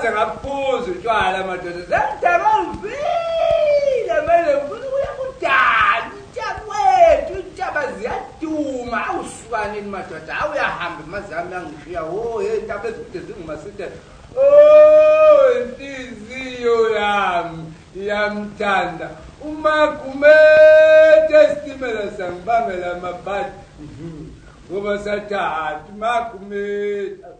ngaze ngaphuza utshwala madoda sengidabangivile manje ngifuna ukuya kudala wethu intaba ziyaduma awusukanini madoda awuyahamba mazami angishiya intaba ezikude zingumaside inhliziyo yami iyamthanda uMagumede esitimela sangibambela amabhadi ngoba sathathu Magumede